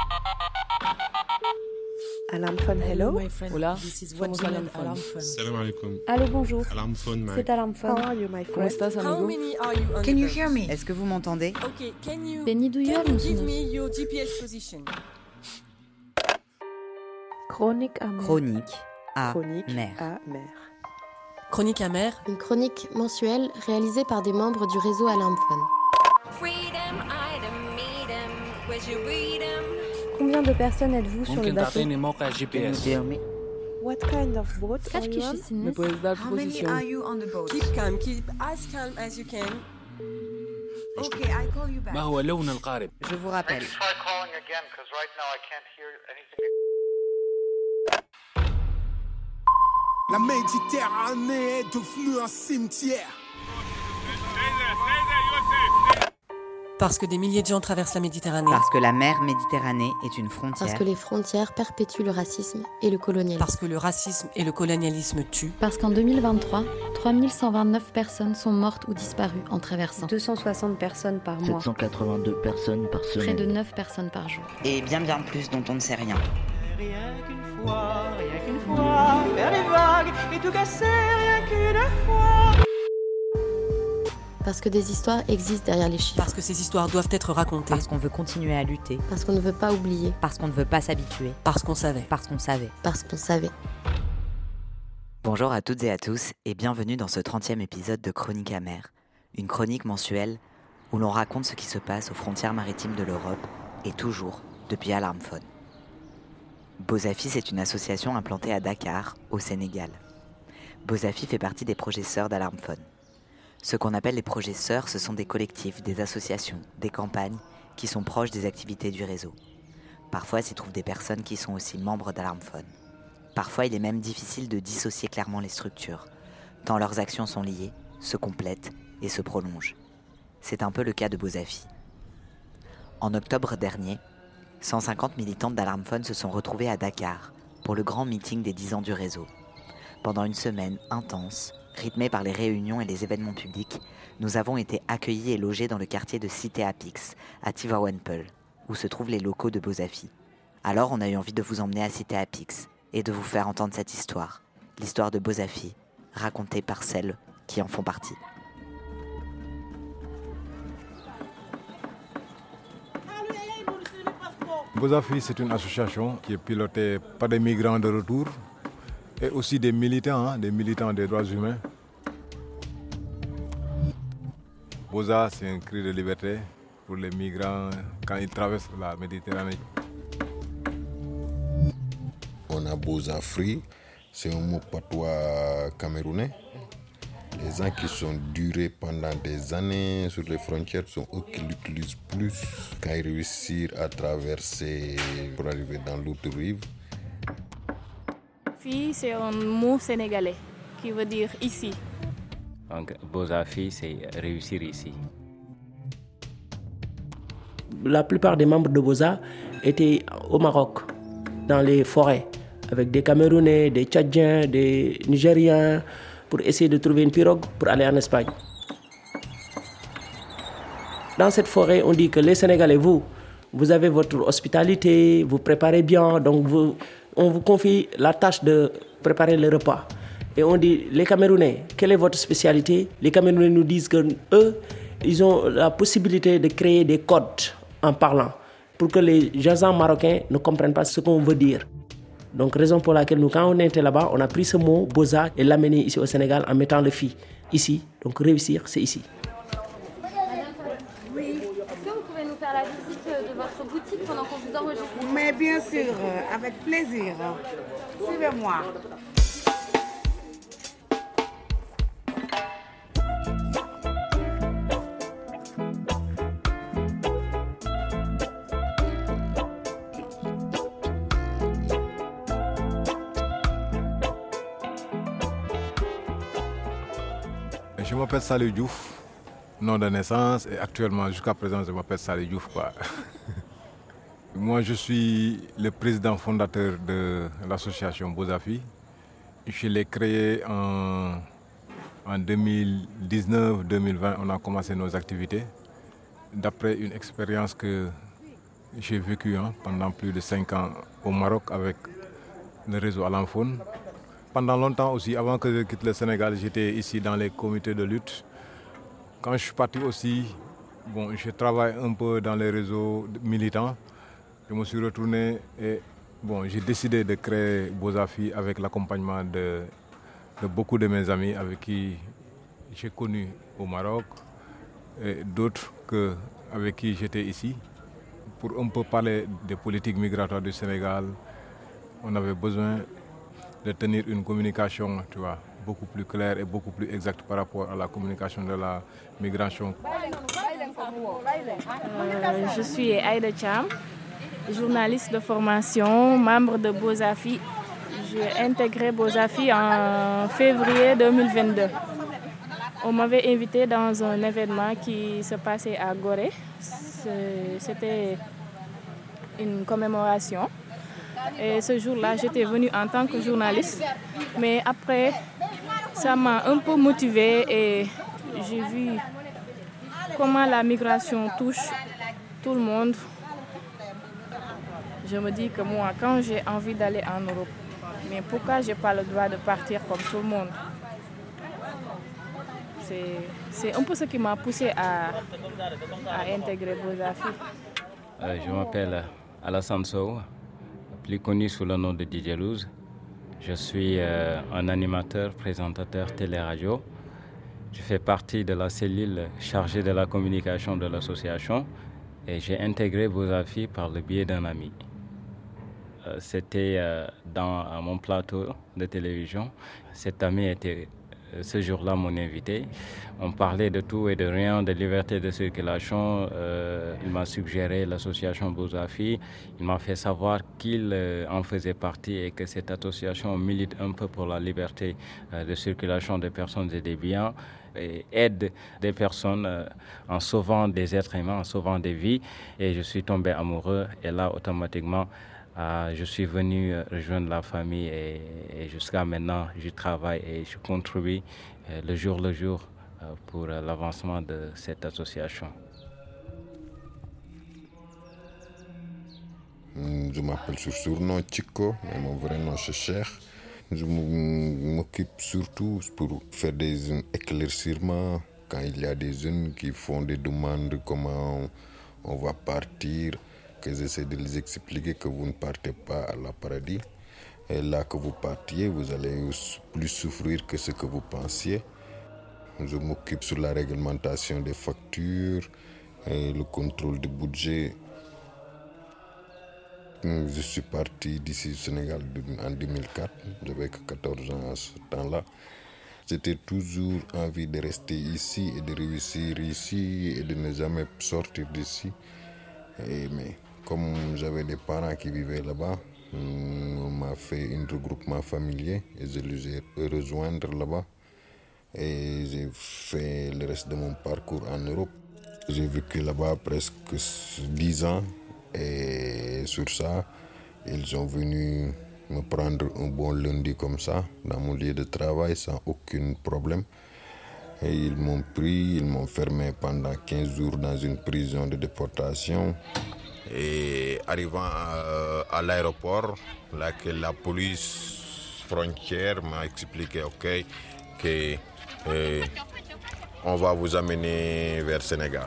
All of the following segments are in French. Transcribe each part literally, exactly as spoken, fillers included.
Alarm Phone, hello. Hola, somos Alarm Phone. Salam alaikum. Allô, bonjour. Alarm Phone, Mike. C'est Alarm Phone. How are you, my ¿Cómo friend? estás, How amigo? many are you on Can the you bus? hear me? Est-ce que vous m'entendez? Okay, can you, Benny duyuyor can you give musunuz? me your G P S position? Chronique amère. Chronique à Chronique mer. amère. Chronique amère. Une chronique mensuelle réalisée par des membres du réseau Alarm Phone. Combien de personnes êtes-vous sur le ممكن bateau? تعطيني موقع جي Can بي you اس؟ tell me? What kind of boat are Kaç you on? ¿Me kişisiniz? puedes dar tu How many posición? are you on the boat? Keep calm, keep as calm as you can. Okay, I call you back. ما هو لون القارب؟ Je vous rappelle. Try calling again, because right now I can't hear anything. La Méditerranée est devenue un cimetière. Parce que des milliers de gens traversent la Méditerranée. Parce que la mer Méditerranée est une Parce frontière. que les frontières perpétuent le racisme et le colonialisme. Parce que le racisme et le colonialisme tuent. Parce qu'en deux mille vingt-trois, trois mille cent vingt-neuf personnes sont mortes ou disparues en traversant. deux cent soixante personnes par mois. sept cent quatre-vingt-deux personnes par semaine. Près de neuf personnes par jour. Et bien bien plus dont on ne sait rien. Rien qu'une fois, rien qu'une fois, faire des vagues et tout casser, rien qu'une fois. Parce que des histoires existent derrière les chiffres. Parce que ces histoires doivent être racontées. Parce qu'on veut continuer à lutter. Parce qu'on ne veut pas oublier. Parce qu'on ne veut pas s'habituer. Parce qu'on savait. Parce qu'on savait. Parce qu'on savait. Bonjour à toutes et à tous et bienvenue dans ce trentième épisode de Chronique amère. Une chronique mensuelle où l'on raconte ce qui se passe aux frontières maritimes de l'Europe et toujours depuis Alarm Phone. Bozafi, c'est une association implantée à Dakar, au Sénégal. Bozafi fait partie des projets sœurs d'Alarm Phone. Ce qu'on appelle les projets sœurs, ce sont des collectifs, des associations, des campagnes qui sont proches des activités du réseau. Parfois s'y trouvent des personnes qui sont aussi membres d'Alarm Phone. Parfois il est même difficile de dissocier clairement les structures, tant leurs actions sont liées, se complètent et se prolongent. C'est un peu le cas de Bozafi. En octobre dernier, cent cinquante militantes d'Alarm Phone se sont retrouvées à Dakar pour le grand meeting des dix ans du réseau. Pendant une semaine intense, rythmée par les réunions et les événements publics, nous avons été accueillis et logés dans le quartier de Cité Apix, à Tivaouane-Peulh, où se trouvent les locaux de Bozafi. Alors on a eu envie de vous emmener à Cité Apix et de vous faire entendre cette histoire, l'histoire de Bozafi, racontée par celles qui en font partie. Bozafi, c'est une association qui est pilotée par des migrants de retour et aussi des militants, hein, des militants des droits humains. Boza, c'est un cri de liberté pour les migrants quand ils traversent la Méditerranée. On a Bozafri, c'est un mot patois camerounais. Les gens qui sont durés pendant des années sur les frontières sont eux qui l'utilisent plus quand ils réussissent à traverser pour arriver dans l'autre rive. Fi, c'est un mot sénégalais qui veut dire ici. Donc, Bozafi, c'est réussir ici. La plupart des membres de Boza étaient au Maroc, dans les forêts, avec des Camerounais, des Tchadiens, des Nigériens, pour essayer de trouver une pirogue pour aller en Espagne. Dans cette forêt, on dit que les Sénégalais, vous, vous avez votre hospitalité, vous préparez bien, donc vous, on vous confie la tâche de préparer le repas. Et on dit, les Camerounais, quelle est votre spécialité? Les Camerounais nous disent qu'eux, ils ont la possibilité de créer des codes en parlant, pour que les gens marocains ne comprennent pas ce qu'on veut dire. Donc, raison pour laquelle nous, quand on était là-bas, on a pris ce mot, Boza, et l'amené ici au Sénégal en mettant le fi ici. Donc, réussir, c'est ici. Oui. Est-ce que vous pouvez nous faire la visite de votre boutique pendant qu'on vous enregistre? Mais bien sûr, avec plaisir. Suivez-moi. Je m'appelle Salih Diouf, nom de naissance, et actuellement, jusqu'à présent, je m'appelle Salih Diouf, quoi. Moi, je suis le président fondateur de l'association Bozafi. Je l'ai créée en, en deux mille dix-neuf deux mille vingt, on a commencé nos activités. D'après une expérience que j'ai vécu hein, pendant plus de cinq ans au Maroc avec le réseau Alamphone. Pendant longtemps aussi, avant que je quitte le Sénégal, j'étais ici dans les comités de lutte. Quand je suis parti aussi, bon, je travaille un peu dans les réseaux militants. Je me suis retourné et bon, j'ai décidé de créer Bozafi avec l'accompagnement de, de beaucoup de mes amis avec qui j'ai connu au Maroc et d'autres que, avec qui j'étais ici. Pour un peu parler des politiques migratoires du Sénégal, on avait besoin de tenir une communication, tu vois, beaucoup plus claire et beaucoup plus exacte par rapport à la communication de la migration. Euh, je suis Aïda Cham, journaliste de formation, membre de Bozafi. J'ai intégré Bozafi en février deux mille vingt-deux. On m'avait invité dans un événement qui se passait à Gorée. C'était une commémoration. Et ce jour-là, j'étais venue en tant que journaliste. Mais après, ça m'a un peu motivée et j'ai vu comment la migration touche tout le monde. Je me dis que moi, quand j'ai envie d'aller en Europe, mais pourquoi je n'ai pas le droit de partir comme tout le monde? C'est un peu ce qui m'a poussé à, à intégrer Bozafi. Euh, je m'appelle Alassane Sow, plus connu sous le nom de D J Louz. Je suis euh, un animateur, présentateur télé-radio. Je fais partie de la cellule chargée de la communication de l'association et j'ai intégré Bozafi par le biais d'un ami. Euh, C'était euh, dans euh, mon plateau de télévision. Cet ami était ce jour-là mon invité. On parlait de tout et de rien, de liberté de circulation. Euh, il m'a suggéré l'association Bozafi. Il m'a fait savoir qu'il euh, en faisait partie et que cette association milite un peu pour la liberté euh, de circulation des personnes et des biens et aide des personnes euh, en sauvant des êtres humains, en sauvant des vies. Et je suis tombé amoureux et là, automatiquement, Euh, je suis venu euh, rejoindre la famille et, et jusqu'à maintenant, je travaille et je contribue euh, le jour le jour euh, pour euh, l'avancement de cette association. Je m'appelle sur surnom Chico, mais mon vrai nom c'est Cheikh. Je m'occupe surtout pour faire des éclaircissements quand il y a des jeunes qui font des demandes comment on va partir, que j'essaie de les expliquer que vous ne partez pas à la paradis. Et là que vous partiez, vous allez plus souffrir que ce que vous pensiez. Je m'occupe sur la réglementation des factures et le contrôle du budget. Je suis parti d'ici au Sénégal en deux mille quatre, j'avais quatorze ans à ce temps-là. J'étais toujours envie de rester ici et de réussir ici et de ne jamais sortir d'ici. Et, mais comme j'avais des parents qui vivaient là-bas, on m'a fait un regroupement familier et je les ai rejoints là-bas. Et j'ai fait le reste de mon parcours en Europe. J'ai vécu là-bas presque dix ans et sur ça, ils ont venu me prendre un bon lundi comme ça, dans mon lieu de travail, sans aucun problème. Et ils m'ont pris, ils m'ont fermé pendant quinze jours dans une prison de déportation. Et arrivant à, à l'aéroport, là que la police frontière m'a expliqué, ok, que euh, on va vous amener vers Sénégal.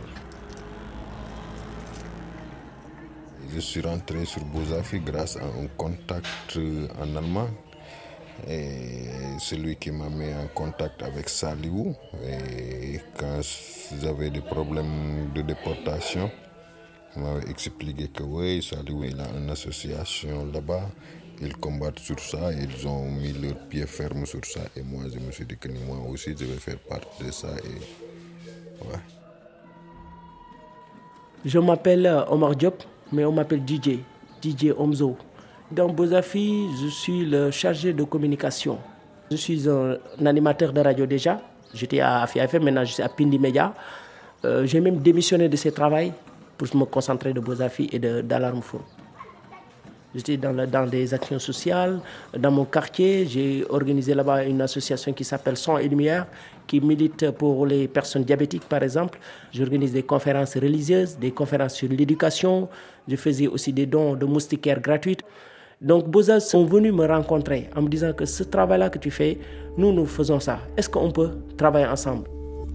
Je suis rentré sur Bozafi grâce à un contact en allemand. Et celui qui m'a mis en contact avec Saliou. Et quand j'avais des problèmes de déportation, il m'avait expliqué que oui, Saliou il a une association là-bas. Ils combattent sur ça, ils ont mis leurs pieds fermes sur ça. Et moi, je me suis dit que moi aussi, je vais faire partie de ça. Et ouais. Je m'appelle Omar Diop, mais on m'appelle D J, D J Omzo. Dans Bozafi, je suis le chargé de communication. Je suis un, un animateur de radio déjà. J'étais à Afia F M, maintenant je suis à Pindi Media. Euh, j'ai même démissionné de ce travail pour me concentrer de Bozafi et d'Alarm Phone. J'étais dans, le, dans des actions sociales. Dans mon quartier, j'ai organisé là-bas une association qui s'appelle Son et Lumière, qui milite pour les personnes diabétiques, par exemple. J'organise des conférences religieuses, des conférences sur l'éducation. Je faisais aussi des dons de moustiquaires gratuits. Donc, Beaux-Arts sont venus me rencontrer en me disant que ce travail-là que tu fais, nous, nous faisons ça. Est-ce qu'on peut travailler ensemble?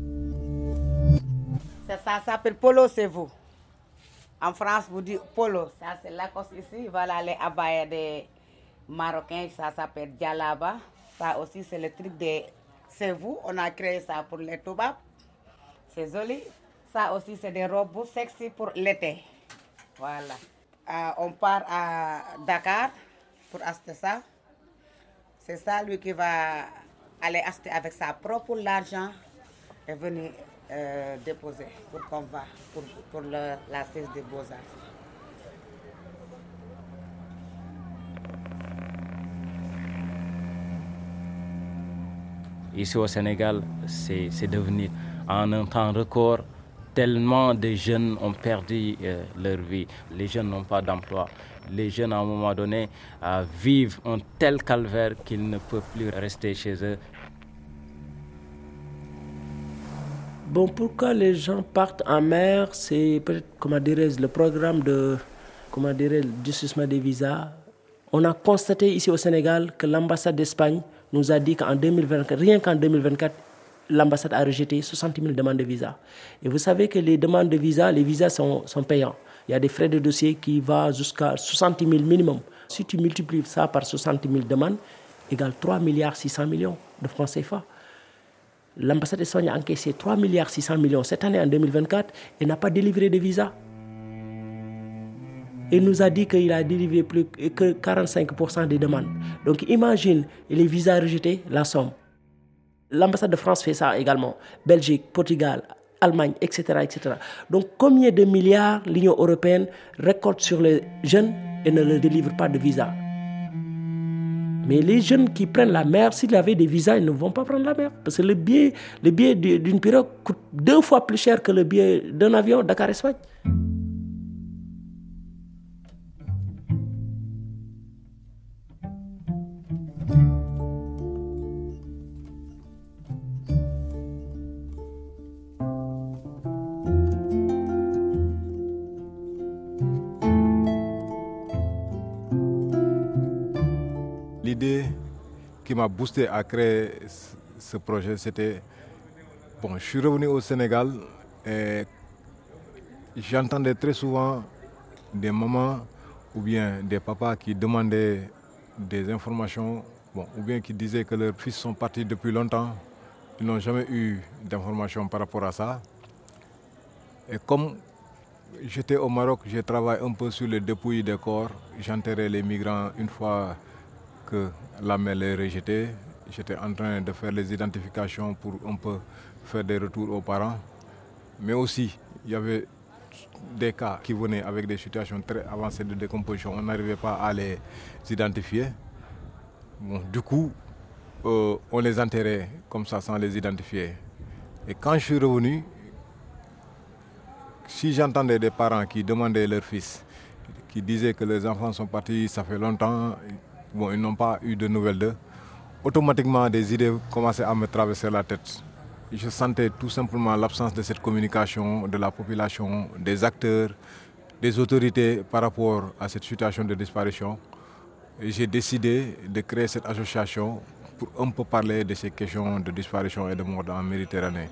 Ça, ça s'appelle polo, c'est vous. En France, vous dites polo. Ça, c'est Lacoste ici. Voilà les abayas des Marocains. Ça s'appelle djallaba. Ça aussi, c'est le truc des... C'est vous. On a créé ça pour les toubabs. C'est joli. Ça aussi, c'est des robes sexy pour l'été. Voilà. Euh, on part à Dakar pour acheter ça. C'est ça, lui qui va aller acheter avec sa propre l'argent et venir euh, déposer pour qu'on va pour, pour le, la cesse des Beaux-Arts. Ici au Sénégal, c'est, c'est devenu en un temps record. Tellement de jeunes ont perdu euh, leur vie. Les jeunes n'ont pas d'emploi. Les jeunes, à un moment donné, euh, vivent un tel calvaire qu'ils ne peuvent plus rester chez eux. Bon, pourquoi les gens partent en mer? C'est peut-être, comment dirais-je, le programme de, comment dirais-je, durcissement des visas. On a constaté ici au Sénégal que l'ambassade d'Espagne nous a dit qu'en deux mille vingt-quatre, rien qu'en deux mille vingt-quatre, l'ambassade a rejeté soixante mille demandes de visa. Et vous savez que les demandes de visa, les visas sont, sont payants. Il y a des frais de dossier qui vont jusqu'à soixante mille minimum. Si tu multiplies ça par soixante mille demandes, égale trois milliards six cents millions de francs C F A. L'ambassade d'Espagne a encaissé trois milliards six cents millions cette année en deux mille vingt-quatre et n'a pas délivré de visa. Il nous a dit qu'il a délivré plus que quarante-cinq pour cent des demandes. Donc imagine les visas rejetés, la somme. L'ambassade de France fait ça également. Belgique, Portugal, Allemagne, et cetera, et cetera. Donc combien de milliards l'Union européenne récolte sur les jeunes et ne leur délivre pas de visa? Mais les jeunes qui prennent la mer, s'ils avaient des visas, ils ne vont pas prendre la mer. Parce que le billet, le billet d'une pirogue coûte deux fois plus cher que le billet d'un avion Dakar-Espagne. L'idée qui m'a boosté à créer ce projet, c'était... Bon, je suis revenu au Sénégal et j'entendais très souvent des mamans ou bien des papas qui demandaient des informations, bon, ou bien qui disaient que leurs fils sont partis depuis longtemps. Ils n'ont jamais eu d'informations par rapport à ça. Et comme j'étais au Maroc, j'ai travaillé un peu sur les dépouilles des corps. J'enterrais les migrants une fois que la mer les rejetait. J'étais en train de faire les identifications pour un peu faire des retours aux parents. Mais aussi, il y avait des cas qui venaient avec des situations très avancées de décomposition. On n'arrivait pas à les identifier. Bon, du coup, euh, on les enterrait comme ça sans les identifier. Et quand je suis revenu, si j'entendais des parents qui demandaient leurs fils, qui disaient que les enfants sont partis, ça fait longtemps, bon, ils n'ont pas eu de nouvelles d'eux, automatiquement des idées commençaient à me traverser la tête. Je sentais tout simplement l'absence de cette communication de la population, des acteurs, des autorités par rapport à cette situation de disparition. Et j'ai décidé de créer cette association pour un peu parler de ces questions de disparition et de mort en Méditerranée.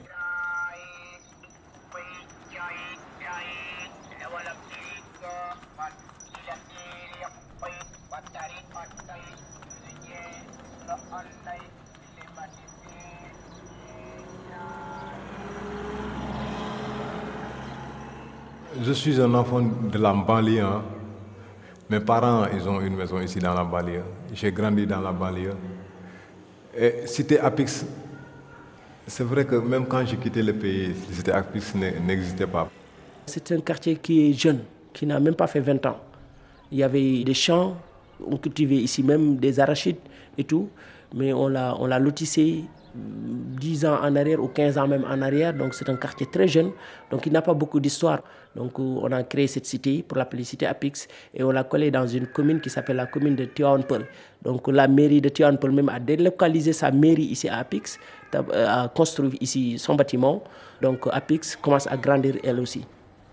Je suis un enfant de la banlieue. Hein. Mes parents, ils ont une maison ici dans la banlieue. J'ai grandi dans la banlieue. Et Cité Apix, c'est vrai que même quand j'ai quitté le pays, Cité Apix n'existait pas. C'est un quartier qui est jeune, qui n'a même pas fait vingt ans. Il y avait des champs, on cultivait ici même des arachides et tout, mais on l'a, on l'a lotissé dix ans en arrière ou quinze ans même en arrière. Donc c'est un quartier très jeune, donc il n'a pas beaucoup d'histoire. Donc on a créé cette cité pour l'appeler cité Apix et on l'a collée dans une commune qui s'appelle la commune de Tivaouane Peulh. Donc la mairie de Tivaouane Peulh même a délocalisé sa mairie ici à Apix, a construit ici son bâtiment. Donc Apix commence à grandir elle aussi.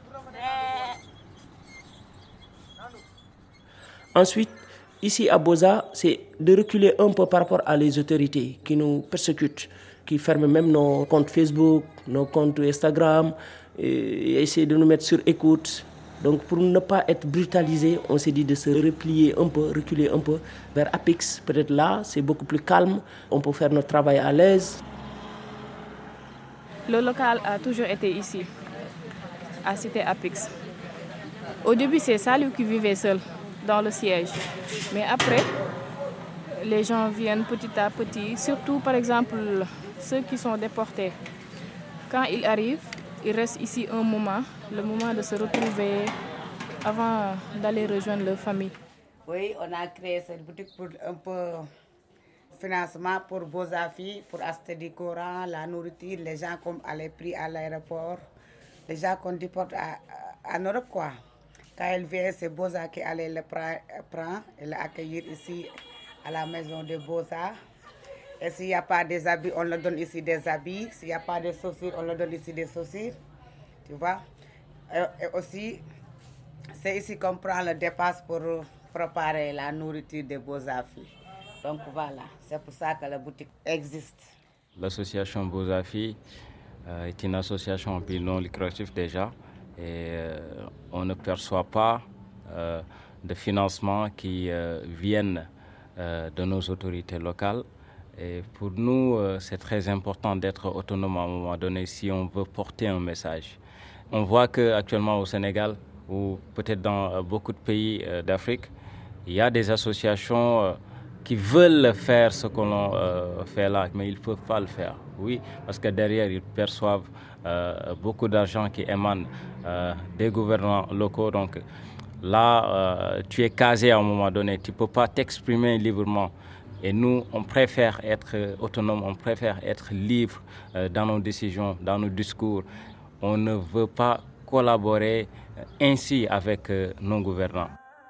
Ensuite, ici à Boza, c'est de reculer un peu par rapport à les autorités qui nous persécutent, qui ferment même nos comptes Facebook, nos comptes Instagram, et essayer de nous mettre sur écoute. Donc pour ne pas être brutalisé, on s'est dit de se replier un peu, reculer un peu vers Apix. Peut-être là, c'est beaucoup plus calme, on peut faire notre travail à l'aise. Le local a toujours été ici, à Cité Apix. Au début, c'est Salou qui vivait seul dans le siège. Mais après, les gens viennent petit à petit, surtout par exemple ceux qui sont déportés. Quand ils arrivent, ils restent ici un moment, le moment de se retrouver avant d'aller rejoindre leur famille. Oui, on a créé cette boutique pour un peu financement pour Bozafi, pour acheter du courant, la nourriture, les gens comme allaient pris à l'aéroport, les gens qu'on déporte en Europe quoi. Quand elle vient, c'est Boza qui allait le prendre et l'accueillir ici à la maison de Boza. Et s'il n'y a pas des habits, on leur donne ici des habits. S'il n'y a pas de chaussures, on leur donne ici des chaussures. Tu vois? Et, et aussi, c'est ici qu'on prend le dépasse pour préparer la nourriture de Bozafi. Donc voilà, c'est pour ça que la boutique existe. L'association Bozafi euh, est une association non lucrative déjà. Et euh, on ne perçoit pas euh, de financement qui euh, viennent euh, de nos autorités locales. Et pour nous, euh, c'est très important d'être autonome à un moment donné si on veut porter un message. On voit qu'actuellement au Sénégal, ou peut-être dans euh, beaucoup de pays euh, d'Afrique, il y a des associations euh, qui veulent faire ce qu'on euh, fait là, mais ils ne peuvent pas le faire. Oui, parce que derrière, ils perçoivent euh, beaucoup d'argent qui émane euh, des gouvernements locaux. Donc là, euh, tu es casé à un moment donné, tu ne peux pas t'exprimer librement. Et nous, on préfère être autonome, on préfère être libre euh, dans nos décisions, dans nos discours. On ne veut pas collaborer ainsi avec euh, nos gouvernants.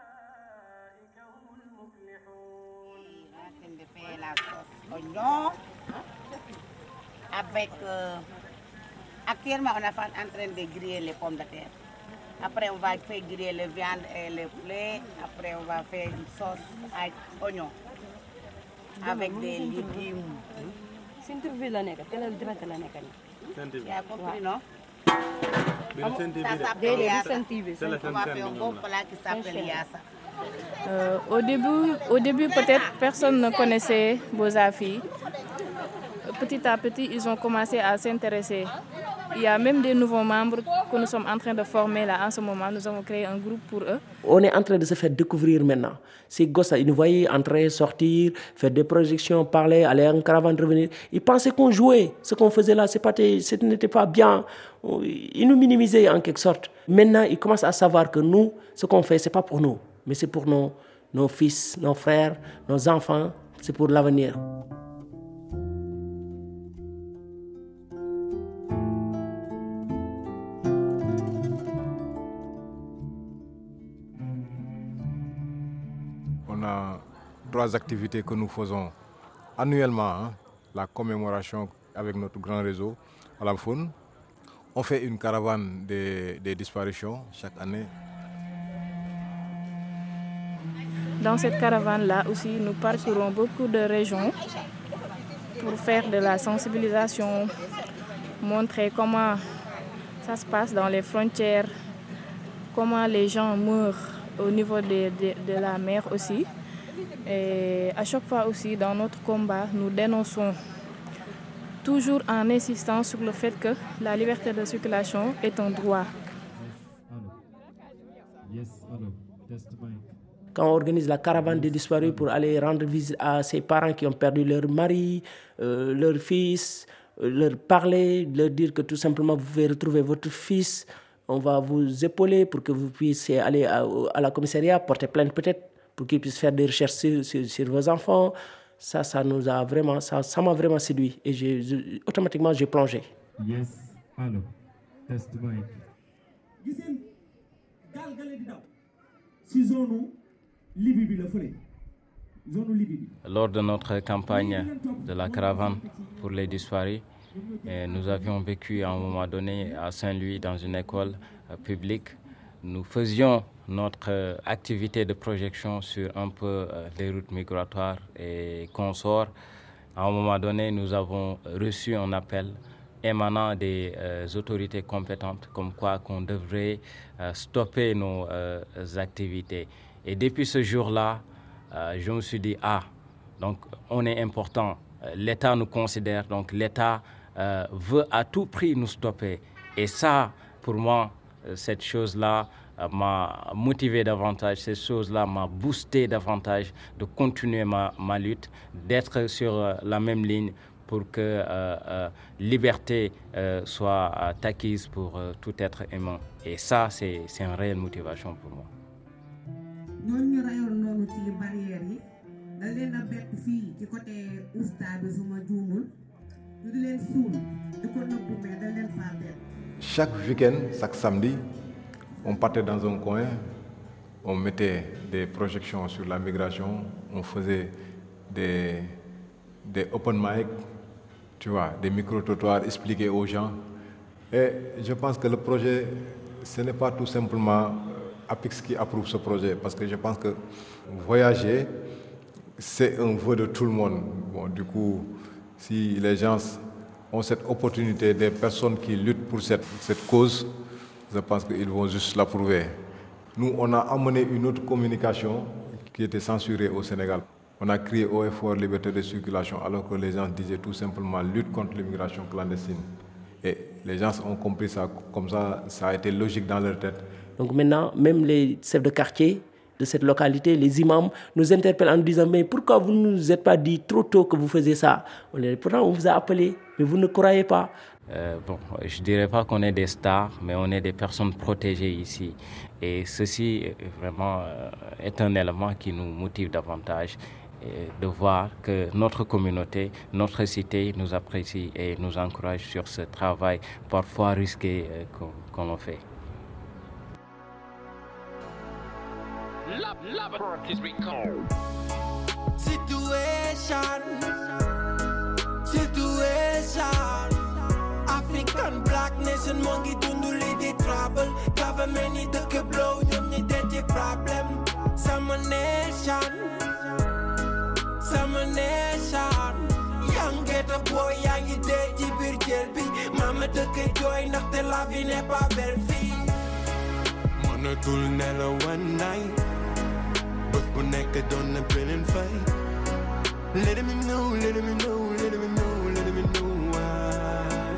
Avec, euh, actuellement, on est en train de griller les pommes de terre. Après, on va faire griller la viande et le poulet. Après, on va faire une sauce avec oignon, avec des légumes. Tu as compris, non? Ça s'appelle Yassa. On va faire un bon plat qui s'appelle Yassa. Euh, au début, au début peut-être personne ne connaissait Bozafi. Petit à petit, ils ont commencé à s'intéresser. Il y a même des nouveaux membres que nous sommes en train de former là en ce moment. Nous avons créé un groupe pour eux. On est en train de se faire découvrir maintenant. Ces gosses-là, ils nous voyaient entrer, sortir, faire des projections, parler, aller en caravane, revenir. Ils pensaient qu'on jouait. Ce qu'on faisait là, c'est pas, ce n'était pas bien. Ils nous minimisaient en quelque sorte. Maintenant, ils commencent à savoir que nous, ce qu'on fait, c'est pas pour nous, mais c'est pour nos, nos fils, nos frères, nos enfants. C'est pour l'avenir. On a trois activités que nous faisons annuellement. Hein. La commémoration avec notre grand réseau à la Faune. On fait une caravane des, des disparitions chaque année. Dans cette caravane-là aussi, nous parcourons beaucoup de régions pour faire de la sensibilisation, montrer comment ça se passe dans les frontières, comment les gens meurent au niveau de, de, de la mer aussi. Et à chaque fois aussi, dans notre combat, nous dénonçons toujours en insistant sur le fait que la liberté de circulation est un droit. Quand on organise la caravane des disparus pour aller rendre visite à ces parents qui ont perdu leur mari, euh, leur fils, euh, leur parler, leur dire que tout simplement vous pouvez retrouver votre fils, on va vous épauler pour que vous puissiez aller à, à la commissariat, porter plainte peut-être, pour qu'ils puissent faire des recherches sur, sur, sur vos enfants. Ça, ça nous a vraiment, ça, ça m'a vraiment séduit et j'ai, je, automatiquement j'ai plongé. Yes, allo, test mic. Lors de notre campagne de la caravane pour les disparus, et nous avions vécu à un moment donné à Saint-Louis dans une école euh, publique. Nous faisions notre euh, activité de projection sur un peu euh, les routes migratoires et consorts. À un moment donné, nous avons reçu un appel émanant des euh, autorités compétentes comme quoi qu'on devrait euh, stopper nos euh, activités. Et depuis ce jour-là, euh, je me suis dit, ah, donc on est important, l'État nous considère, donc l'État euh, veut à tout prix nous stopper. Et ça, pour moi, cette chose-là euh, m'a motivé davantage, cette chose-là m'a boosté davantage de continuer ma, ma lutte, d'être sur euh, la même ligne pour que euh, euh, liberté euh, soit euh, acquise pour euh, tout être humain. Et ça, c'est, c'est une réelle motivation pour moi. Chaque week-end, chaque samedi, on partait dans un coin, on mettait des projections sur la migration, on faisait des, des open mic, tu vois, des micro-trottoirs expliqués aux gens. Et je pense que le projet, ce n'est pas tout simplement Apix qui approuve ce projet, parce que je pense que voyager, c'est un vœu de tout le monde. Bon, du coup, si les gens ont cette opportunité, des personnes qui luttent pour cette, cette cause, je pense qu'ils vont juste l'approuver. Nous, on a amené une autre communication qui était censurée au Sénégal. On a crié haut et fort liberté de circulation, alors que les gens disaient tout simplement lutte contre l'immigration clandestine. Et les gens ont compris ça comme ça, ça a été logique dans leur tête. Donc maintenant, même les chefs de quartier de cette localité, les imams, nous interpellent en nous disant « Mais pourquoi vous ne nous êtes pas dit trop tôt que vous faisiez ça ?» On dit « Pourtant, on vous a appelé, mais vous ne croyez pas. » Euh, bon, je ne dirais pas qu'on est des stars, mais on est des personnes protégées ici. Et ceci, vraiment, euh, est un élément qui nous motive davantage et de voir que notre communauté, notre cité nous apprécie et nous encourage sur ce travail parfois risqué euh, qu'on, qu'on fait. Love, love, is recalled. Situation, situation. African black nation, mongi dunduli di trouble. Government need to blow, you need the problem. Some nation, some nation. Young get a boy, young day, jibir jelbi. Mama de ke joy, nak te la vie n'est pas belle fille. Mona tul nela one night. But when naked on the brilliant fight, let me know, let me know, let me know, let me know why.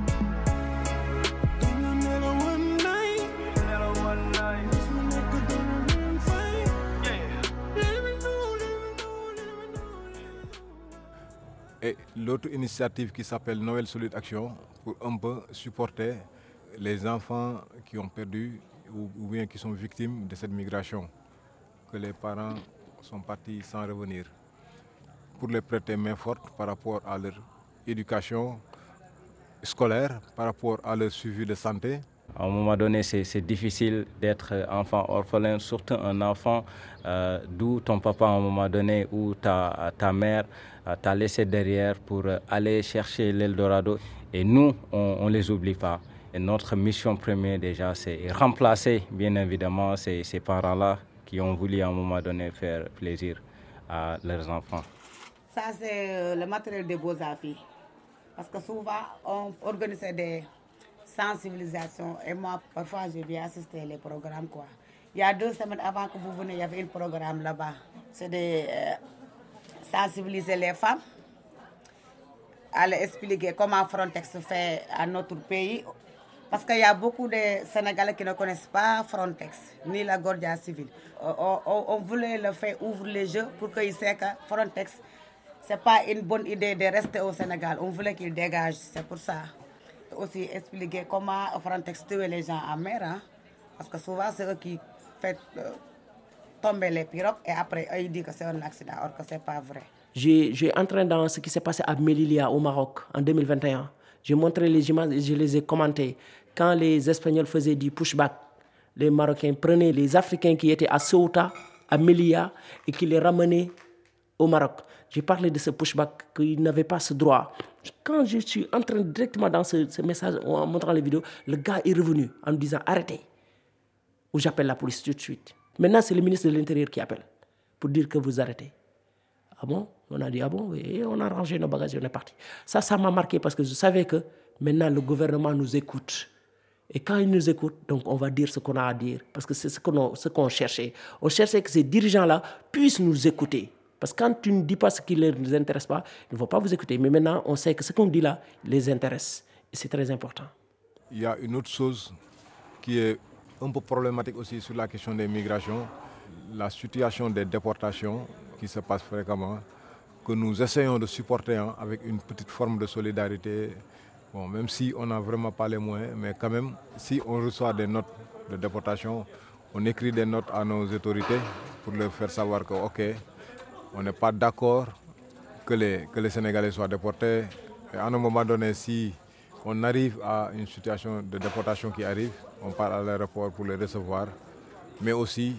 Don't never one night, never one night. But when naked on the brilliant fight, yeah. Let me know, let me know, let me know, let me know. Et l'autre initiative qui s'appelle Noël Solide Action pour un peu supporter les enfants qui ont perdu ou, ou bien qui sont victimes de cette migration, que les parents sont partis sans revenir, pour les prêter main forte par rapport à leur éducation scolaire, par rapport à leur suivi de santé. À un moment donné, c'est, c'est difficile d'être enfant orphelin, surtout un enfant euh, d'où ton papa, à un moment donné, ou ta, ta mère euh, t'a laissé derrière pour aller chercher l'Eldorado. Et nous, on ne les oublie pas. Et notre mission première, déjà, c'est remplacer, bien évidemment, ces, ces parents-là qui ont voulu à un moment donné faire plaisir à leurs enfants. Ça, c'est le matériel de Beaux-Arts. Parce que souvent, on organisait des sensibilisations et moi, parfois, je viens assister les programmes, quoi. Il y a deux semaines avant que vous veniez, il y avait un programme là-bas. C'est de euh, sensibiliser les femmes, à leur expliquer comment Frontex fait à notre pays. Parce qu'il y a beaucoup de Sénégalais qui ne connaissent pas Frontex, ni la Guardia Civile. On, on, on voulait le faire ouvrir les yeux pour qu'ils sachent que Frontex, ce n'est pas une bonne idée de rester au Sénégal. On voulait qu'ils dégagent, c'est pour ça. Aussi expliquer comment Frontex tue les gens en mer. Hein? Parce que souvent, c'est eux qui font euh, tomber les pirogues et après, ils disent que c'est un accident, alors que ce n'est pas vrai. J'ai, j'ai entraîné dans ce qui s'est passé à Melilla, au Maroc, en deux mille vingt et un. J'ai montré les images et je les ai commentées. Quand les Espagnols faisaient du pushback, les Marocains prenaient les Africains qui étaient à Ceuta, à Melilla, et qui les ramenaient au Maroc. J'ai parlé de ce pushback, qu'ils n'avaient pas ce droit. Quand je suis entré directement dans ce, ce message, en montrant les vidéos, le gars est revenu en me disant « Arrêtez !» Ou j'appelle la police tout de suite. Maintenant, c'est le ministre de l'Intérieur qui appelle pour dire que vous arrêtez. Ah bon? On a dit ah bon? Et on a rangé nos bagages et on est parti. Ça, ça m'a marqué parce que je savais que maintenant le gouvernement nous écoute. Et quand il nous écoute, donc on va dire ce qu'on a à dire. Parce que c'est ce qu'on, ce qu'on cherchait. On cherchait que ces dirigeants-là puissent nous écouter. Parce que quand tu ne dis pas ce qui ne les intéresse pas, ils ne vont pas vous écouter. Mais maintenant, on sait que ce qu'on dit là les intéresse. Et c'est très important. Il y a une autre chose qui est un peu problématique aussi sur la question des migrations. La situation des déportations qui se passe fréquemment, que nous essayons de supporter hein, avec une petite forme de solidarité. Bon, même si on n'a vraiment pas les moyens, mais quand même, si on reçoit des notes de déportation, on écrit des notes à nos autorités pour leur faire savoir que, ok, on n'est pas d'accord que les, que les Sénégalais soient déportés. Et à un moment donné, si on arrive à une situation de déportation qui arrive, on part à l'aéroport pour les recevoir. Mais aussi,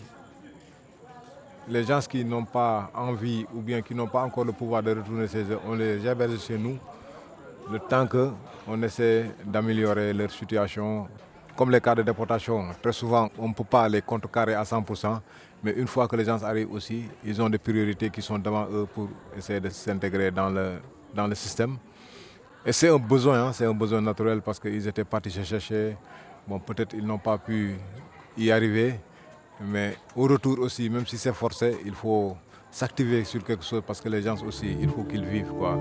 les gens qui n'ont pas envie ou bien qui n'ont pas encore le pouvoir de retourner chez eux, on les héberge chez nous, le temps qu'on essaie d'améliorer leur situation. Comme les cas de déportation, très souvent, on ne peut pas les contrecarrer à cent pour cent, mais une fois que les gens arrivent aussi, ils ont des priorités qui sont devant eux pour essayer de s'intégrer dans le, dans le système. Et c'est un besoin, hein, c'est un besoin naturel parce qu'ils étaient partis se chercher. Bon, peut-être ils n'ont pas pu y arriver, mais au retour aussi, même si c'est forcé, il faut s'activer sur quelque chose parce que les gens aussi, il faut qu'ils vivent, quoi.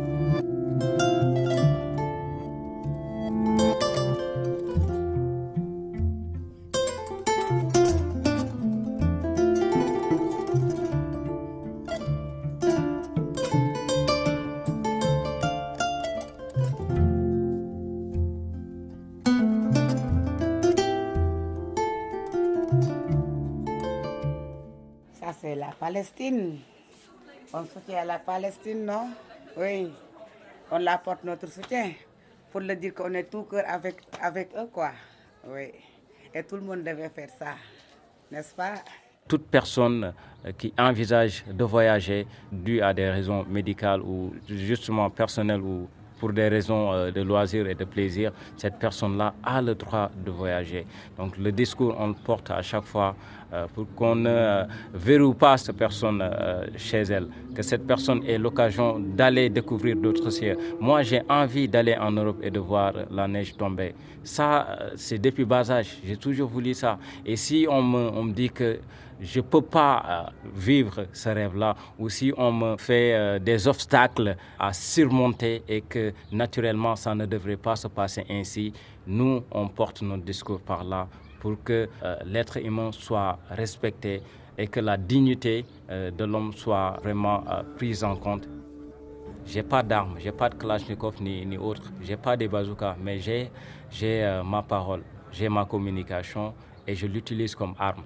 C'est la Palestine. On soutient la Palestine, non? Oui. On apporte notre soutien pour le dire qu'on est tout cœur avec, avec eux, quoi. Oui. Et tout le monde devait faire ça, n'est-ce pas? Toute personne qui envisage de voyager dû à des raisons médicales ou justement personnelles ou pour des raisons de loisirs et de plaisir, cette personne-là a le droit de voyager. Donc le discours, on le porte à chaque fois euh, pour qu'on ne verrouille pas cette personne euh, chez elle, que cette personne ait l'occasion d'aller découvrir d'autres cieux. Moi, j'ai envie d'aller en Europe et de voir la neige tomber. Ça, c'est depuis bas âge, j'ai toujours voulu ça. Et si on me, on me dit que je ne peux pas euh, vivre ce rêve-là, ou si on me fait euh, des obstacles à surmonter et que naturellement ça ne devrait pas se passer ainsi, nous on porte notre discours par là pour que euh, l'être humain soit respecté et que la dignité euh, de l'homme soit vraiment euh, prise en compte. Je n'ai pas d'armes, je n'ai pas de Kalachnikov ni, ni autre, je n'ai pas de bazooka, mais j'ai, j'ai euh, ma parole, j'ai ma communication et je l'utilise comme arme.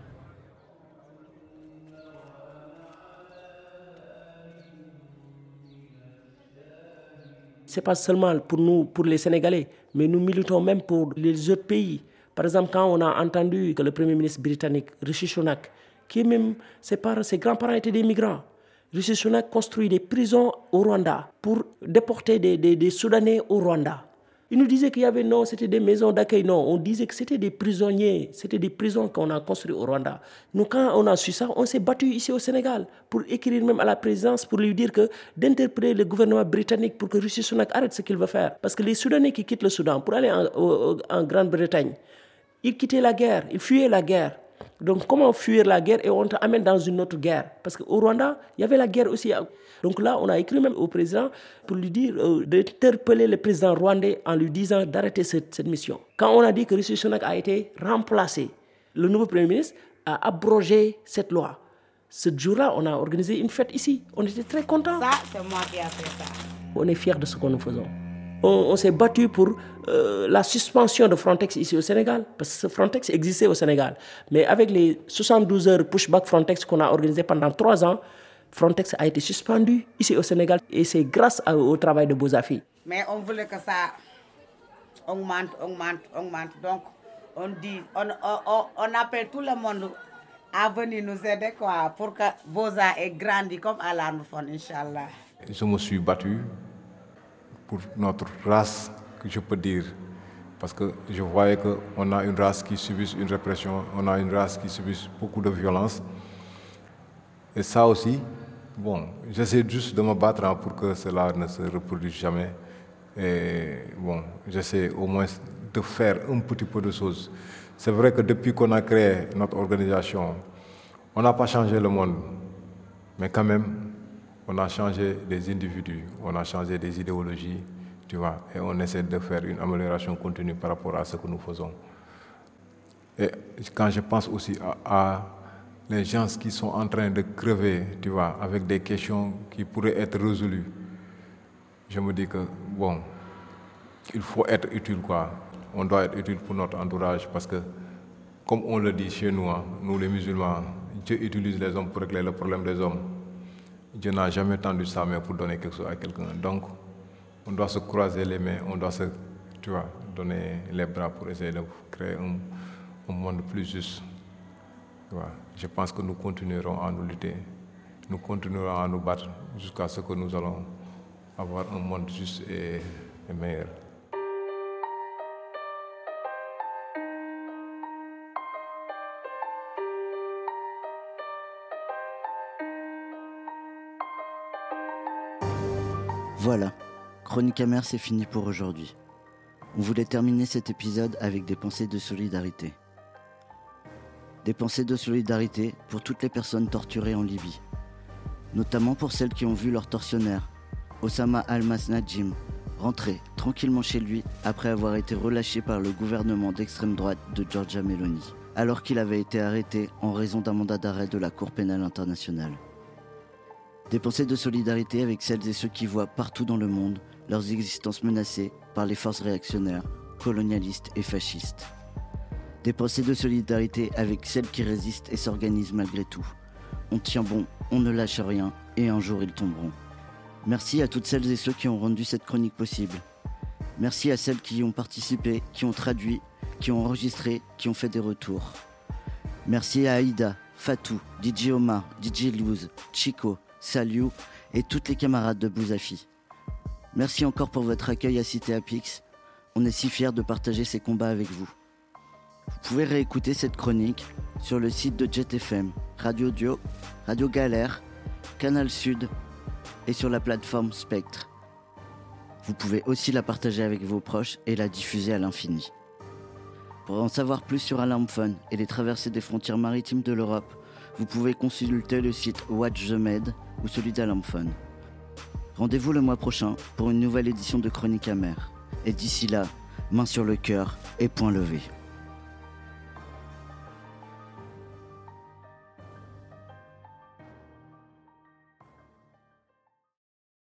Ce n'est pas seulement pour nous, pour les Sénégalais, mais nous militons même pour les autres pays. Par exemple, quand on a entendu que le Premier ministre britannique, Rishi Sunak, qui même, ses, parents, ses grands-parents étaient des migrants, Rishi Sunak construit des prisons au Rwanda pour déporter des, des, des Soudanais au Rwanda. Il nous disait qu'il y avait, non, c'était des maisons d'accueil. Non, on disait que c'était des prisonniers, c'était des prisons qu'on a construites au Rwanda. Nous, quand on a su ça, on s'est battu ici au Sénégal pour écrire même à la présidence, pour lui dire que d'interpeller le gouvernement britannique pour que Rishi Sunak arrête ce qu'il veut faire. Parce que les Soudanais qui quittent le Soudan pour aller en, en, en Grande-Bretagne, ils quittaient la guerre, ils fuyaient la guerre. Donc comment fuir la guerre et on t'amène dans une autre guerre? Parce qu'au Rwanda, il y avait la guerre aussi. Donc là, on a écrit même au président pour lui dire euh, d'interpeller le président rwandais en lui disant d'arrêter cette, cette mission. Quand on a dit que Rishi Sunak a été remplacé, le nouveau Premier ministre a abrogé cette loi. Ce jour-là, on a organisé une fête ici. On était très contents. Ça, c'est moi qui ai fait ça. On est fiers de ce que nous faisons. On, on s'est battu pour euh, la suspension de Frontex ici au Sénégal, parce que Frontex existait au Sénégal. Mais avec les soixante-douze heures pushback Frontex qu'on a organisé pendant trois ans, Frontex a été suspendu ici au Sénégal et c'est grâce à, au travail de Bozafi. Mais on voulait que ça augmente, augmente, augmente. Donc on dit, on, on, on appelle tout le monde à venir nous aider quoi, pour que Boza ait grandi comme Alarmphone, Inch'Allah. Je me suis battu pour notre race, que je peux dire. Parce que je voyais qu'on a une race qui subit une répression, on a une race qui subit beaucoup de violence. Et ça aussi, bon, j'essaie juste de me battre pour que cela ne se reproduise jamais. Et bon, j'essaie au moins de faire un petit peu de choses. C'est vrai que depuis qu'on a créé notre organisation, on n'a pas changé le monde. Mais quand même, on a changé des individus, on a changé des idéologies, tu vois, et on essaie de faire une amélioration continue par rapport à ce que nous faisons. Et quand je pense aussi à, à les gens qui sont en train de crever, tu vois, avec des questions qui pourraient être résolues, je me dis que, bon, il faut être utile, quoi. On doit être utile pour notre entourage parce que, comme on le dit chez nous, hein, nous les musulmans, Dieu utilise les hommes pour régler le problème des hommes. Dieu n'a jamais tendu sa main pour donner quelque chose à quelqu'un. Donc, on doit se croiser les mains, on doit se, tu vois, donner les bras pour essayer de créer un, un monde plus juste. Tu vois. Je pense que nous continuerons à nous lutter, nous continuerons à nous battre jusqu'à ce que nous allons avoir un monde juste et, et meilleur. Voilà, Chronique amère, c'est fini pour aujourd'hui. On voulait terminer cet épisode avec des pensées de solidarité. Des pensées de solidarité pour toutes les personnes torturées en Libye. Notamment pour celles qui ont vu leur tortionnaire, Osama Al-Masnadjim, rentrer tranquillement chez lui après avoir été relâché par le gouvernement d'extrême droite de Giorgia Meloni, alors qu'il avait été arrêté en raison d'un mandat d'arrêt de la Cour pénale internationale. Des pensées de solidarité avec celles et ceux qui voient partout dans le monde leurs existences menacées par les forces réactionnaires, colonialistes et fascistes. Des pensées de solidarité avec celles qui résistent et s'organisent malgré tout. On tient bon, on ne lâche rien, et un jour ils tomberont. Merci à toutes celles et ceux qui ont rendu cette chronique possible. Merci à celles qui y ont participé, qui ont traduit, qui ont enregistré, qui ont fait des retours. Merci à Aïda, Fatou, D J Omar, D J Louz, Chico, Saliou et toutes les camarades de Bozafi. Merci encore pour votre accueil à Cité Apix. On est si fiers de partager ces combats avec vous. Vous pouvez réécouter cette chronique sur le site de Jet F M, Radio Dio, Radio Galère, Canal Sud et sur la plateforme Spectre. Vous pouvez aussi la partager avec vos proches et la diffuser à l'infini. Pour en savoir plus sur Alarmphone et les traversées des frontières maritimes de l'Europe, vous pouvez consulter le site Watch the Med ou celui d'Alarmphone. Rendez-vous le mois prochain pour une nouvelle édition de Chronique amère. Et d'ici là, main sur le cœur et poing levé.